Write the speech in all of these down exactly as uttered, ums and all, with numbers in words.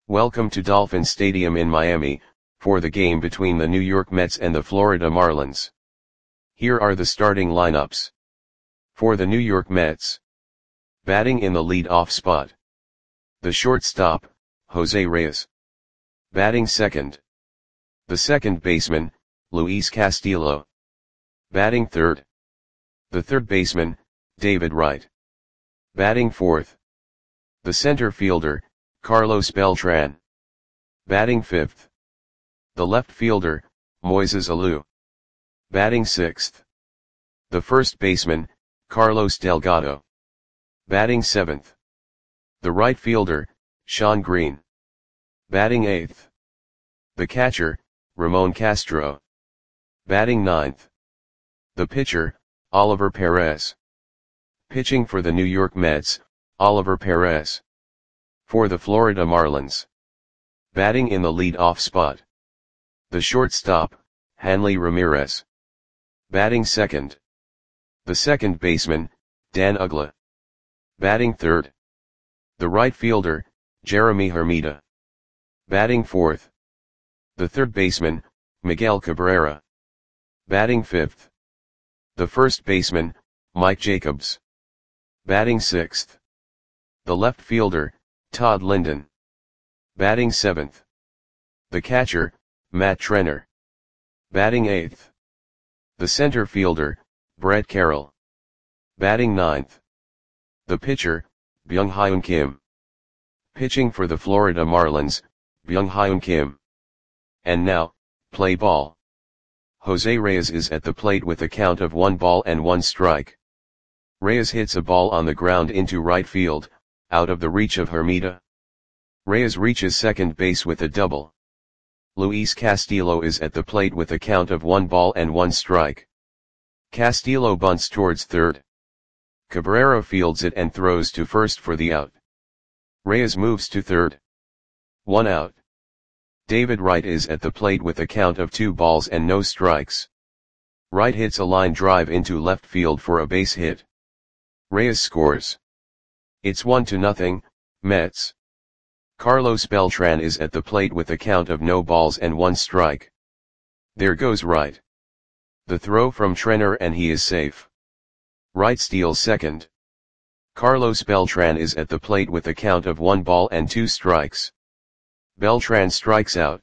Welcome to Dolphin Stadium in Miami, for the game between the New York Mets and the Florida Marlins. Here are the starting lineups. For the New York Mets. Batting in the lead-off spot. The shortstop, Jose Reyes. Batting second. The second baseman, Luis Castillo. Batting third. The third baseman, David Wright. Batting fourth. The center fielder, Carlos Beltran. Batting fifth. The left fielder, Moises Alou. Batting sixth. The first baseman, Carlos Delgado. Batting seventh. The right fielder, Shawn Green. Batting eighth. The catcher, Ramon Castro. Batting ninth. The pitcher, Oliver Perez. Pitching for the New York Mets, Oliver Perez. For the Florida Marlins. Batting in the lead-off spot. The shortstop, Hanley Ramirez. Batting second. The second baseman, Dan Uggla. Batting third. The right fielder, Jeremy Hermida. Batting fourth. The third baseman, Miguel Cabrera. Batting fifth. The first baseman, Mike Jacobs. Batting sixth. The left fielder, Todd Linden. Batting seventh. The catcher, Matt Trenner. Batting eighth. The center fielder, Brett Carroll. Batting ninth. The pitcher, Byung-Hyun Kim. Pitching for the Florida Marlins, Byung-Hyun Kim. And now, play ball. Jose Reyes is at the plate with a count of one ball and one strike. Reyes hits a ball on the ground into right field, out of the reach of Hermida. Reyes reaches second base with a double. Luis Castillo is at the plate with a count of one ball and one strike. Castillo bunts towards third. Cabrera fields it and throws to first for the out. Reyes moves to third. One out. David Wright is at the plate with a count of two balls and no strikes. Wright hits a line drive into left field for a base hit. Reyes scores. It's one to nothing, Mets. Carlos Beltran is at the plate with a count of no balls and one strike. There goes Wright. The throw from Trenner and he is safe. Wright steals second. Carlos Beltran is at the plate with a count of one ball and two strikes. Beltran strikes out.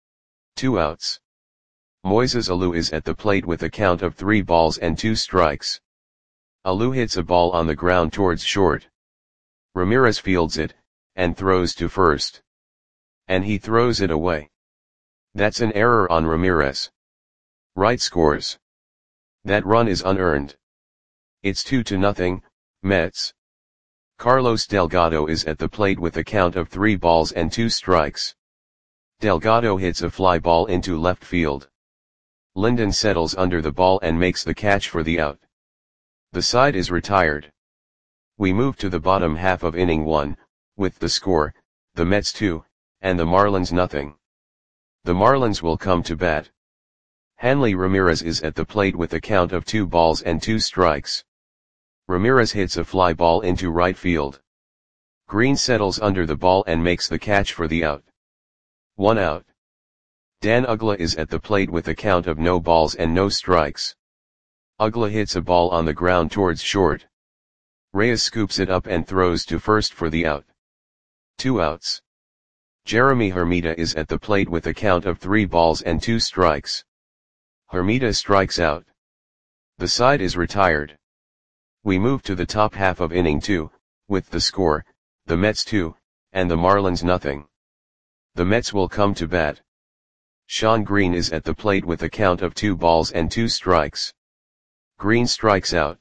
Two outs. Moises Alou is at the plate with a count of three balls and two strikes. Alou hits a ball on the ground towards short. Ramirez fields it, and throws to first. And he throws it away. That's an error on Ramirez. Wright scores. That run is unearned. It's two to nothing, Mets. Carlos Delgado is at the plate with a count of three balls and two strikes. Delgado hits a fly ball into left field. Linden settles under the ball and makes the catch for the out. The side is retired. We move to the bottom half of inning one, with the score, the Mets two, and the Marlins nothing. The Marlins will come to bat. Hanley Ramirez is at the plate with a count of two balls and two strikes. Ramirez hits a fly ball into right field. Green settles under the ball and makes the catch for the out. One out. Dan Uggla is at the plate with a count of no balls and no strikes. Uggla hits a ball on the ground towards short. Reyes scoops it up and throws to first for the out. Two outs. Jeremy Hermida is at the plate with a count of three balls and two strikes. Hermida strikes out. The side is retired. We move to the top half of inning two, with the score, the Mets two, and the Marlins nothing. The Mets will come to bat. Shawn Green is at the plate with a count of two balls and two strikes. Green strikes out.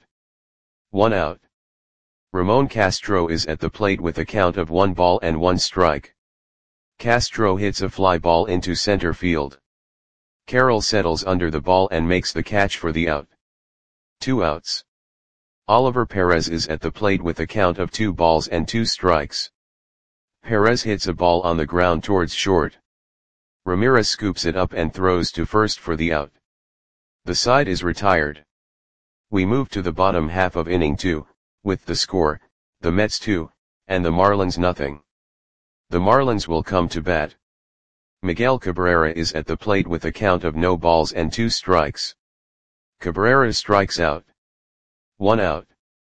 One out. Ramon Castro is at the plate with a count of one ball and one strike. Castro hits a fly ball into center field. Carroll settles under the ball and makes the catch for the out. Two outs. Oliver Perez is at the plate with a count of two balls and two strikes. Perez hits a ball on the ground towards short. Ramirez scoops it up and throws to first for the out. The side is retired. We move to the bottom half of inning two, with the score, the Mets two, and the Marlins nothing. The Marlins will come to bat. Miguel Cabrera is at the plate with a count of no balls and two strikes. Cabrera strikes out. One out.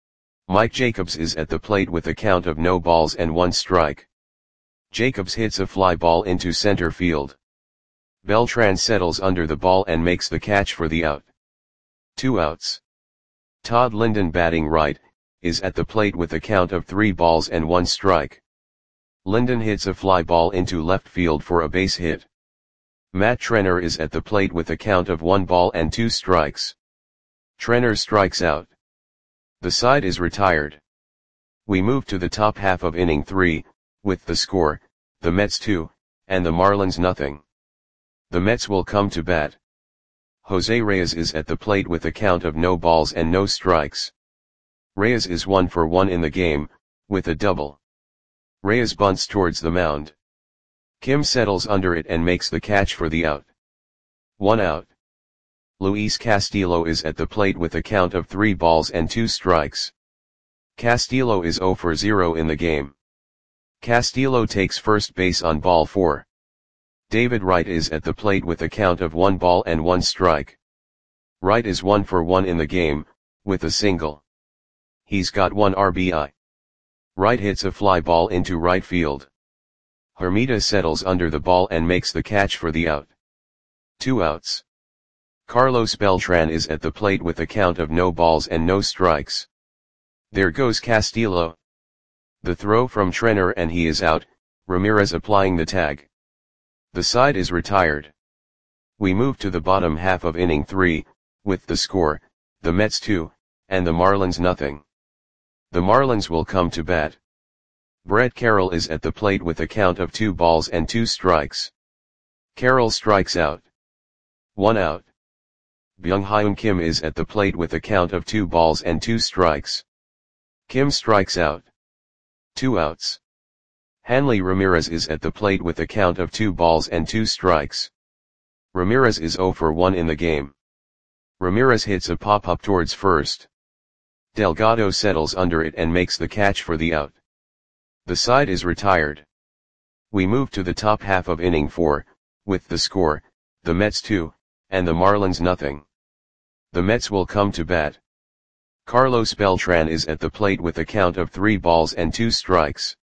Mike Jacobs is at the plate with a count of no balls and one strike. Jacobs hits a fly ball into center field. Beltran settles under the ball and makes the catch for the out. Two outs. Todd Linden, batting right, is at the plate with a count of three balls and one strike. Linden hits a fly ball into left field for a base hit. Matt Trenner is at the plate with a count of one ball and two strikes. Trenner strikes out. The side is retired. We move to the top half of inning three, with the score, the Mets two, and the Marlins nothing. The Mets will come to bat. Jose Reyes is at the plate with a count of no balls and no strikes. Reyes is one for one in the game, with a double. Reyes bunts towards the mound. Kim settles under it and makes the catch for the out. One out. Luis Castillo is at the plate with a count of three balls and two strikes. Castillo is zero for zero in the game. Castillo takes first base on ball four. David Wright is at the plate with a count of one ball and one strike. Wright is one for one in the game, with a single. He's got one R B I. Wright hits a fly ball into right field. Hermida settles under the ball and makes the catch for the out. Two outs. Carlos Beltran is at the plate with a count of no balls and no strikes. There goes Castillo. The throw from Trenner and he is out, Ramirez applying the tag. The side is retired. We move to the bottom half of inning three, with the score, the Mets two, and the Marlins nothing. The Marlins will come to bat. Brett Carroll is at the plate with a count of two balls and two strikes. Carroll strikes out. One out. Byung-Hyun Kim is at the plate with a count of two balls and two strikes. Kim strikes out. Two outs. Hanley Ramirez is at the plate with a count of two balls and two strikes. Ramirez is zero for one in the game. Ramirez hits a pop-up towards first. Delgado settles under it and makes the catch for the out. The side is retired. We move to the top half of inning four, with the score, the Mets two, and the Marlins nothing. The Mets will come to bat. Carlos Beltran is at the plate with a count of three balls and two strikes.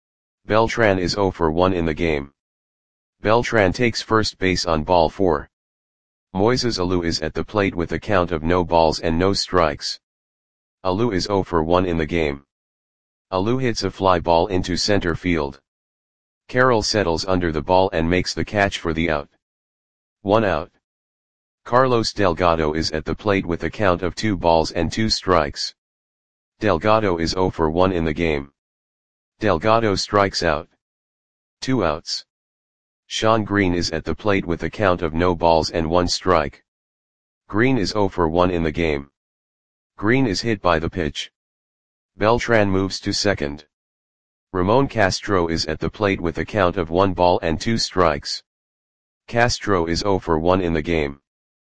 Beltran is zero for one in the game. Beltran takes first base on ball four. Moises Alou is at the plate with a count of no balls and no strikes. Alou is zero for one in the game. Alou hits a fly ball into center field. Carroll settles under the ball and makes the catch for the out. One out. Carlos Delgado is at the plate with a count of two balls and two strikes. Delgado is zero for one in the game. Delgado strikes out. Two outs. Sean Green is at the plate with a count of no balls and one strike. Green is zero for one in the game. Green is hit by the pitch. Beltran moves to second. Ramon Castro is at the plate with a count of one ball and two strikes. Castro is zero for one in the game.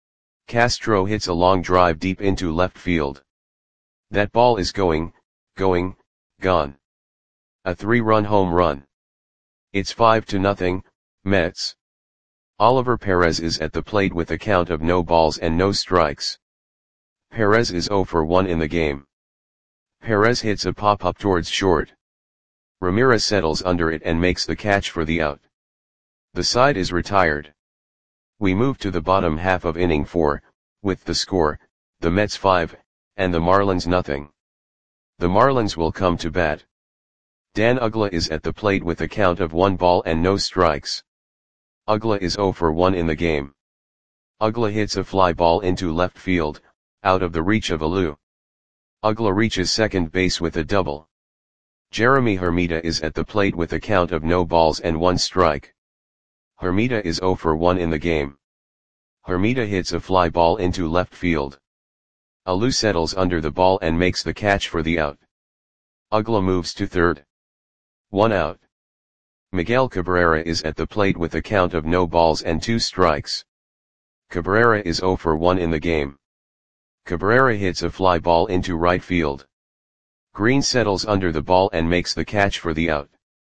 Castro hits a long drive deep into left field. That ball is going, going, gone. A three-run home run. It's five to nothing, Mets. Oliver Perez is at the plate with a count of no balls and no strikes. Perez is zero for one in the game. Perez hits a pop-up towards short. Ramirez settles under it and makes the catch for the out. The side is retired. We move to the bottom half of inning four, with the score, the Mets five, and the Marlins nothing. The Marlins will come to bat. Dan Uggla is at the plate with a count of one ball and no strikes. Uggla is zero for one in the game. Uggla hits a fly ball into left field, out of the reach of Alou. Uggla reaches second base with a double. Jeremy Hermida is at the plate with a count of no balls and one strike. Hermida is zero for one in the game. Hermida hits a fly ball into left field. Alou settles under the ball and makes the catch for the out. Uggla moves to third. One out. Miguel Cabrera is at the plate with a count of no balls and two strikes. Cabrera is zero for one in the game. Cabrera hits a fly ball into right field. Green settles under the ball and makes the catch for the out.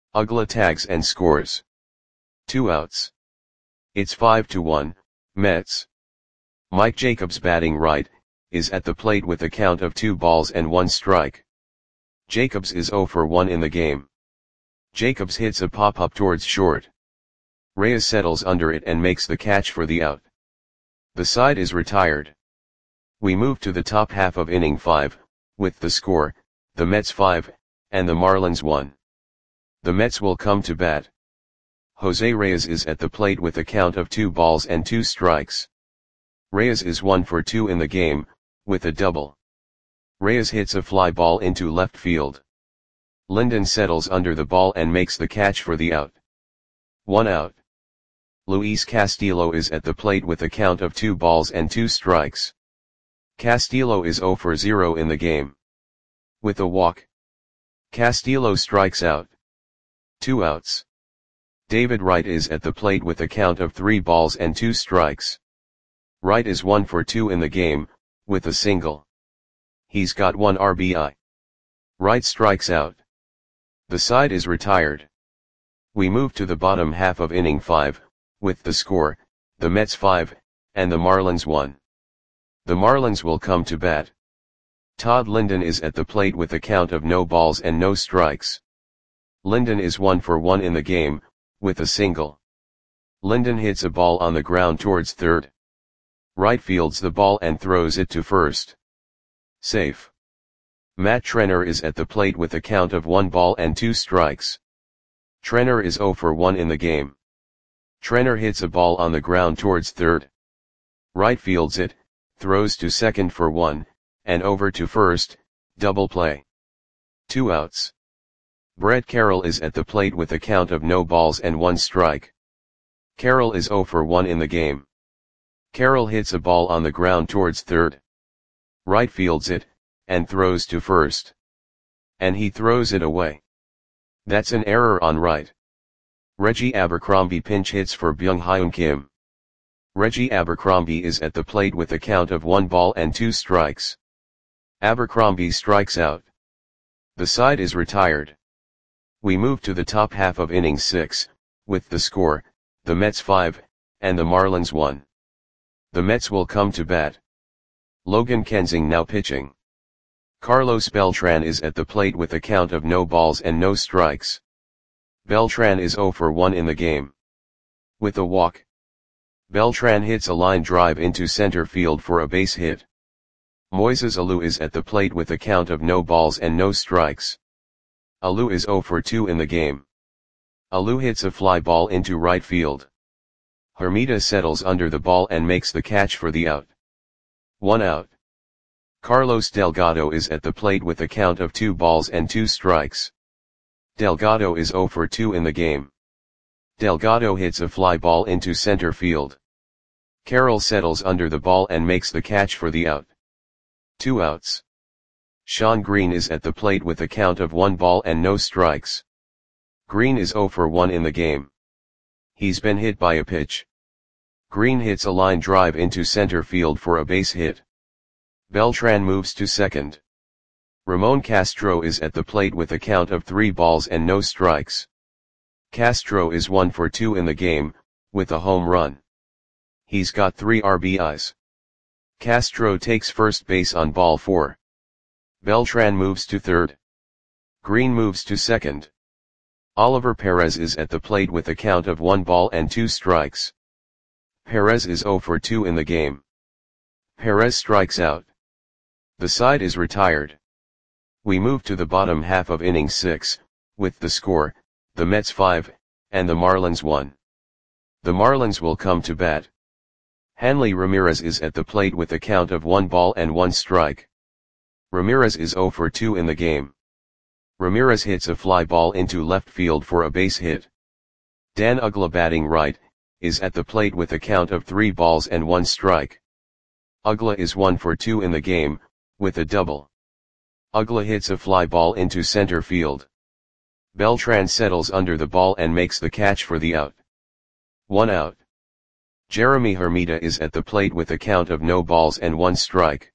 Ugla tags and scores. Two outs. It's five to one, Mets. Mike Jacobs batting right, is at the plate with a count of two balls and one strike. Jacobs is oh for one in the game. Jacobs hits a pop-up towards short. Reyes settles under it and makes the catch for the out. The side is retired. We move to the top half of inning five, with the score, the Mets five, and the Marlins one. The Mets will come to bat. Jose Reyes is at the plate with a count of two balls and two strikes. Reyes is one for two in the game, with a double. Reyes hits a fly ball into left field. Linden settles under the ball and makes the catch for the out. One out. Luis Castillo is at the plate with a count of two balls and two strikes. Castillo is oh for zero in the game. With a walk, Castillo strikes out. Two outs. David Wright is at the plate with a count of three balls and two strikes. Wright is one for two in the game, with a single. He's got one R B I. Wright strikes out. The side is retired. We move to the bottom half of inning five, with the score, the Mets five, and the Marlins one. The Marlins will come to bat. Todd Linden is at the plate with a count of no balls and no strikes. Linden is one for one in the game, with a single. Linden hits a ball on the ground towards third. Wright fields the ball and throws it to first. Safe. Matt Trenner is at the plate with a count of one ball and two strikes. Trenner is oh for one in the game. Trenner hits a ball on the ground towards third. Wright fields it, throws to second for one, and over to first, double play. Two outs. Brett Carroll is at the plate with a count of no balls and one strike. Carroll is oh for one in the game. Carroll hits a ball on the ground towards third. Wright fields it, and throws to first. And he throws it away. That's an error on Wright. Reggie Abercrombie pinch hits for Byung-Hyun Kim. Reggie Abercrombie is at the plate with a count of one ball and two strikes. Abercrombie strikes out. The side is retired. We move to the top half of inning six, with the score, the Mets five, and the Marlins one. The Mets will come to bat. Logan Kensing now pitching. Carlos Beltran is at the plate with a count of no balls and no strikes. Beltran is oh for one in the game. With a walk, Beltran hits a line drive into center field for a base hit. Moises Alou is at the plate with a count of no balls and no strikes. Alou is oh for two in the game. Alou hits a fly ball into right field. Hermida settles under the ball and makes the catch for the out. One out. Carlos Delgado is at the plate with a count of two balls and two strikes. Delgado is oh for two in the game. Delgado hits a fly ball into center field. Carroll settles under the ball and makes the catch for the out. Two outs. Sean Green is at the plate with a count of one ball and no strikes. Green is oh for one in the game. He's been hit by a pitch. Green hits a line drive into center field for a base hit. Beltran moves to second. Ramon Castro is at the plate with a count of three balls and no strikes. Castro is one for two in the game, with a home run. He's got three R B Is. Castro takes first base on ball four. Beltran moves to third. Green moves to second. Oliver Perez is at the plate with a count of one ball and two strikes. Perez is oh for two in the game. Perez strikes out. The side is retired. We move to the bottom half of inning six, with the score, the Mets five, and the Marlins one. The Marlins will come to bat. Hanley Ramirez is at the plate with a count of one ball and one strike. Ramirez is oh for two in the game. Ramirez hits a fly ball into left field for a base hit. Dan Uggla batting right, is at the plate with a count of three balls and one strike. Uggla is one for two in the game, with a double. Uggla hits a fly ball into center field. Beltran settles under the ball and makes the catch for the out. One out. Jeremy Hermida is at the plate with a count of no balls and one strike.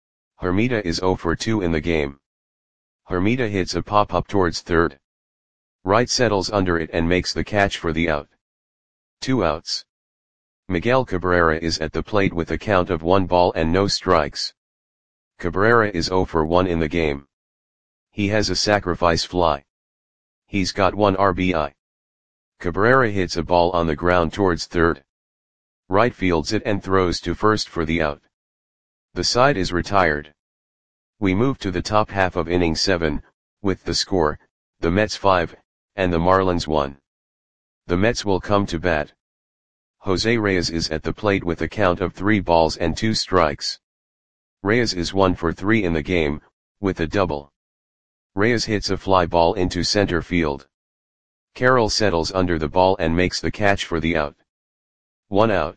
Hermida is oh for two in the game. Hermida hits a pop-up towards third. Wright settles under it and makes the catch for the out. Two outs. Miguel Cabrera is at the plate with a count of one ball and no strikes. Cabrera is oh for one in the game. He has a sacrifice fly. He's got one R B I. Cabrera hits a ball on the ground towards third. Wright fields it and throws to first for the out. The side is retired. We move to the top half of inning seven, with the score, the Mets five, and the Marlins one. The Mets will come to bat. Jose Reyes is at the plate with a count of three balls and two strikes. Reyes is one for three in the game, with a double. Reyes hits a fly ball into center field. Carroll settles under the ball and makes the catch for the out. One out.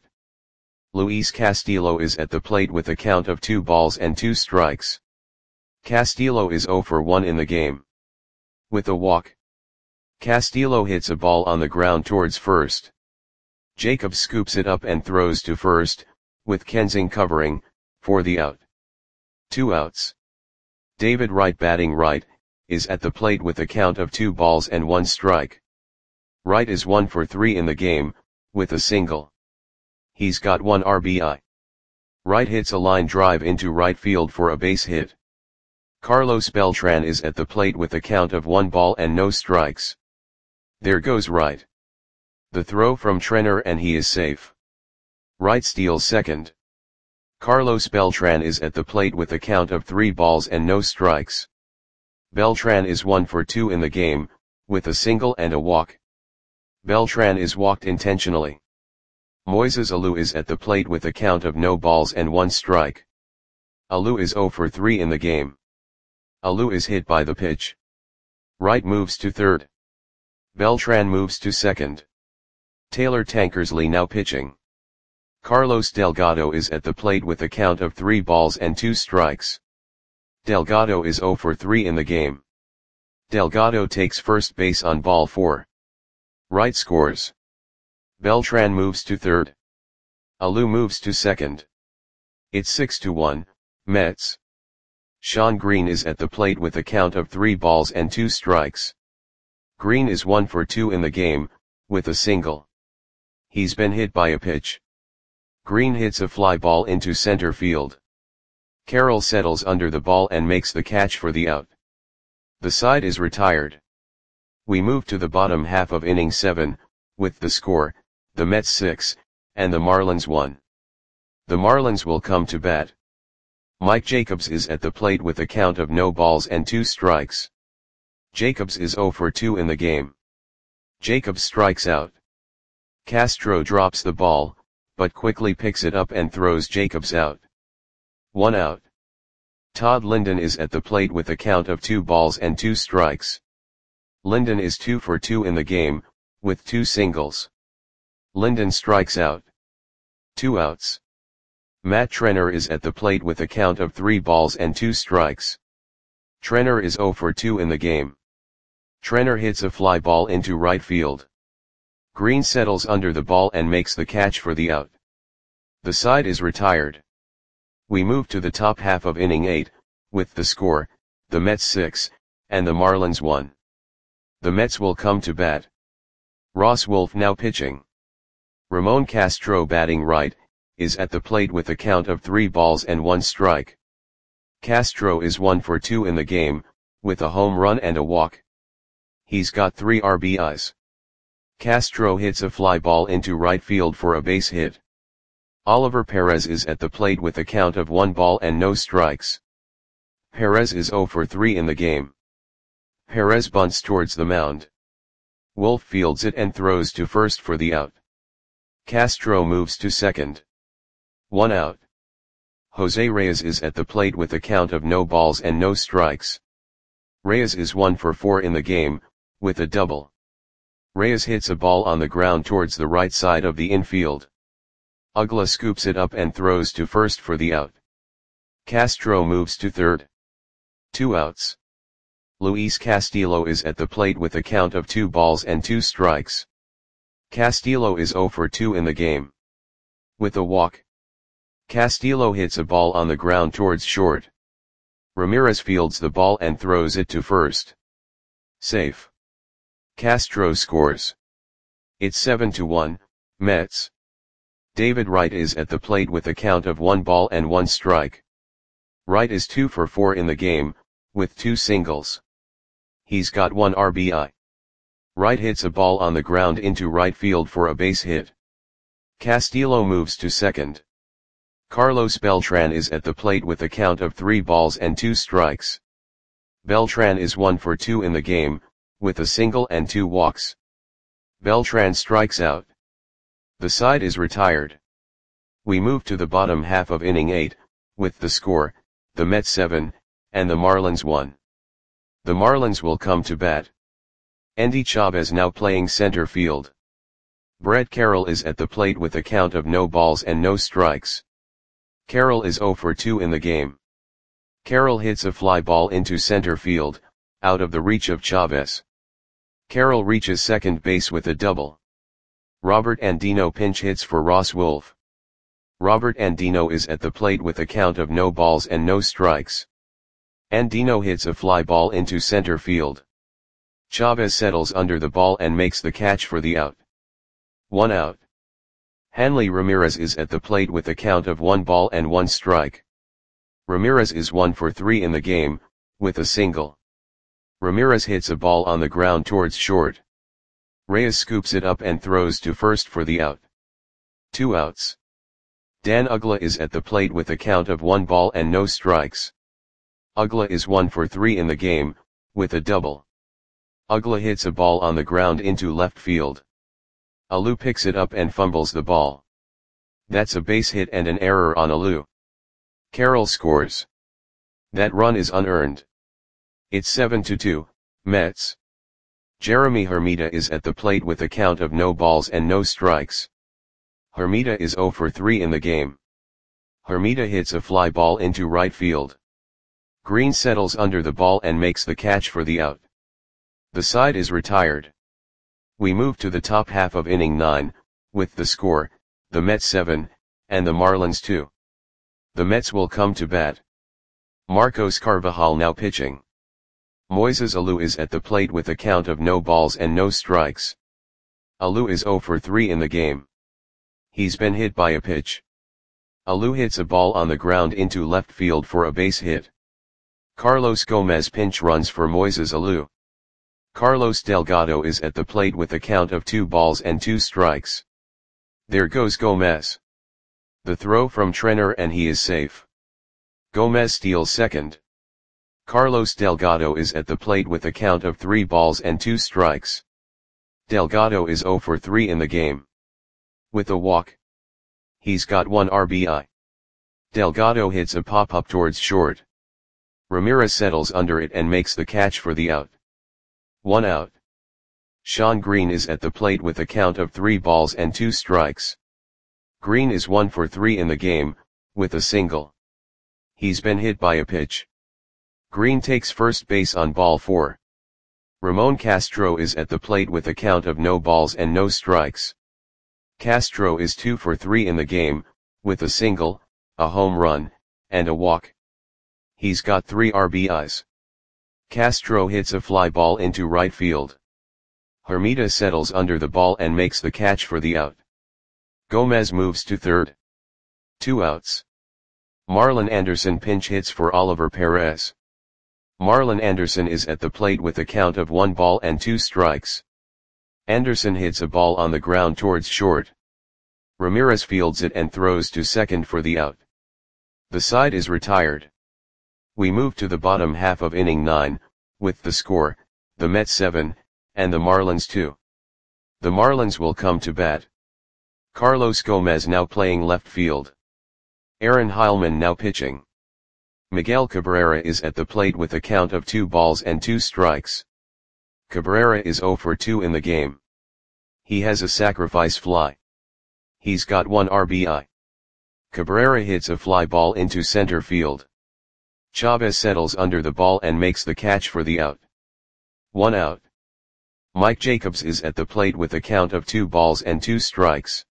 Luis Castillo is at the plate with a count of two balls and two strikes. Castillo is oh for one in the game. With a walk. Castillo hits a ball on the ground towards first. Jacobs scoops it up and throws to first, with Kensing covering, for the out. Two outs. David Wright, batting right, is at the plate with a count of two balls and one strike. Wright is one for three in the game, with a single. He's got one R B I. Wright hits a line drive into right field for a base hit. Carlos Beltran is at the plate with a count of one ball and no strikes. There goes Wright. The throw from Trenner and he is safe. Wright steals second. Carlos Beltran is at the plate with a count of three balls and no strikes. Beltran is one for two in the game, with a single and a walk. Beltran is walked intentionally. Moises Alou is at the plate with a count of no balls and one strike. Alou is oh for three in the game. Alou is hit by the pitch. Wright moves to third. Beltran moves to second. Taylor Tankersley now pitching. Carlos Delgado is at the plate with a count of three balls and two strikes. Delgado is oh for three in the game. Delgado takes first base on ball four. Wright scores. Beltran moves to third. Alou moves to second. It's six to one, Mets. Sean Green is at the plate with a count of three balls and two strikes. Green is one for two in the game, with a single. He's been hit by a pitch. Green hits a fly ball into center field. Carroll settles under the ball and makes the catch for the out. The side is retired. We move to the bottom half of inning seven, with the score, the Mets six, and the Marlins one. The Marlins will come to bat. Mike Jacobs is at the plate with a count of no balls and two strikes. Jacobs is oh for two in the game. Jacobs strikes out. Castro drops the ball, but quickly picks it up and throws Jacobs out. One out. Todd Linden is at the plate with a count of two balls and two strikes. Linden is two for two in the game, with two singles. Linden strikes out. Two outs. Matt Trenner is at the plate with a count of three balls and two strikes. Trenner is oh for two in the game. Trenner hits a fly ball into right field. Green settles under the ball and makes the catch for the out. The side is retired. We move to the top half of inning eight, with the score, the Mets six, and the Marlins one. The Mets will come to bat. Ross Wolf now pitching. Ramon Castro, batting right, is at the plate with a count of three balls and one strike. Castro is one for two in the game, with a home run and a walk. He's got three R B Is. Castro hits a fly ball into right field for a base hit. Oliver Perez is at the plate with a count of one ball and no strikes. Perez is oh for three in the game. Perez bunts towards the mound. Wolf fields it and throws to first for the out. Castro moves to second. One out. Jose Reyes is at the plate with a count of no balls and no strikes. Reyes is one for four in the game, with a double. Reyes hits a ball on the ground towards the right side of the infield. Ugla scoops it up and throws to first for the out. Castro moves to third. Two outs. Luis Castillo is at the plate with a count of two balls and two strikes. Castillo is oh for two in the game. With a walk. Castillo hits a ball on the ground towards short. Ramirez fields the ball and throws it to first. Safe. Castro scores. It's seven to one, Mets. David Wright is at the plate with a count of one ball and one strike. Wright is two for four in the game, with two singles. He's got one R B I. Wright hits a ball on the ground into right field for a base hit. Castillo moves to second. Carlos Beltran is at the plate with a count of three balls and two strikes. Beltran is one for two in the game, with a single and two walks. Beltran strikes out. The side is retired. We move to the bottom half of inning eight, with the score, the Mets seven, and the Marlins one. The Marlins will come to bat. Endy Chavez now playing center field. Brett Carroll is at the plate with a count of no balls and no strikes. Carroll is zero for two in the game. Carroll hits a fly ball into center field, out of the reach of Chavez. Carroll reaches second base with a double. Robert Andino pinch hits for Ross Wolf. Robert Andino is at the plate with a count of no balls and no strikes. Andino hits a fly ball into center field. Chavez settles under the ball and makes the catch for the out. One out. Hanley Ramirez is at the plate with a count of one ball and one strike. Ramirez is one for three in the game, with a single. Ramirez hits a ball on the ground towards short. Reyes scoops it up and throws to first for the out. Two outs. Dan Uggla is at the plate with a count of one ball and no strikes. Uggla is one for three in the game, with a double. Uggla hits a ball on the ground into left field. Alou picks it up and fumbles the ball. That's a base hit and an error on Alou. Carroll scores. That run is unearned. It's seven to two, Mets. Jeremy Hermida is at the plate with a count of no balls and no strikes. Hermida is zero for three in the game. Hermida hits a fly ball into right field. Green settles under the ball and makes the catch for the out. The side is retired. We move to the top half of inning nine, with the score, the Mets seven, and the Marlins two. The Mets will come to bat. Marcos Carvajal now pitching. Moises Alou is at the plate with a count of no balls and no strikes. Alou is zero for three in the game. He's been hit by a pitch. Alou hits a ball on the ground into left field for a base hit. Carlos Gomez pinch runs for Moises Alou. Carlos Delgado is at the plate with a count of two balls and two strikes. There goes Gomez. The throw from Trenner and he is safe. Gomez steals second. Carlos Delgado is at the plate with a count of three balls and two strikes. Delgado is zero for three in the game. With a walk. He's got one R B I. Delgado hits a pop-up towards short. Ramirez settles under it and makes the catch for the out. One out. Sean Green is at the plate with a count of three balls and two strikes. Green is one for three in the game, with a single. He's been hit by a pitch. Green takes first base on ball four. Ramon Castro is at the plate with a count of no balls and no strikes. Castro is two for three in the game, with a single, a home run, and a walk. He's got three R B Is. Castro hits a fly ball into right field. Hermida settles under the ball and makes the catch for the out. Gomez moves to third. Two outs. Marlon Anderson pinch hits for Oliver Perez. Marlon Anderson is at the plate with a count of one ball and two strikes. Anderson hits a ball on the ground towards short. Ramirez fields it and throws to second for the out. The side is retired. We move to the bottom half of inning nine, with the score, the Mets seven, and the Marlins two. The Marlins will come to bat. Carlos Gomez now playing left field. Aaron Heilman now pitching. Miguel Cabrera is at the plate with a count of two balls and two strikes. Cabrera is zero for two in the game. He has a sacrifice fly. He's got one R B I. Cabrera hits a fly ball into center field. Chavez settles under the ball and makes the catch for the out. One out. Mike Jacobs is at the plate with a count of two balls and two strikes.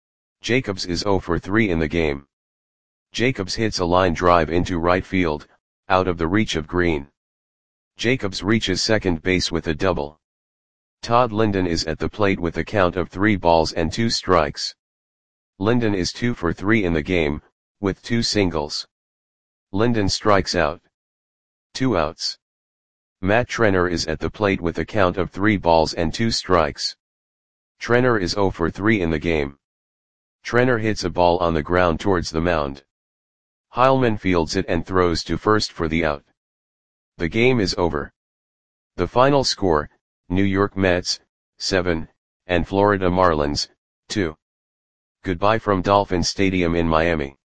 Jacobs is zero for three in the game. Jacobs hits a line drive into right field, out of the reach of Green. Jacobs reaches second base with a double. Todd Linden is at the plate with a count of three balls and two strikes. Linden is two for three in the game, with two singles. Linden strikes out. Two outs. Matt Trenner is at the plate with a count of three balls and two strikes. Trenner is zero for three in the game. Trenner hits a ball on the ground towards the mound. Heilman fields it and throws to first for the out. The game is over. The final score, New York Mets, seven, and Florida Marlins, two. Goodbye from Dolphin Stadium in Miami.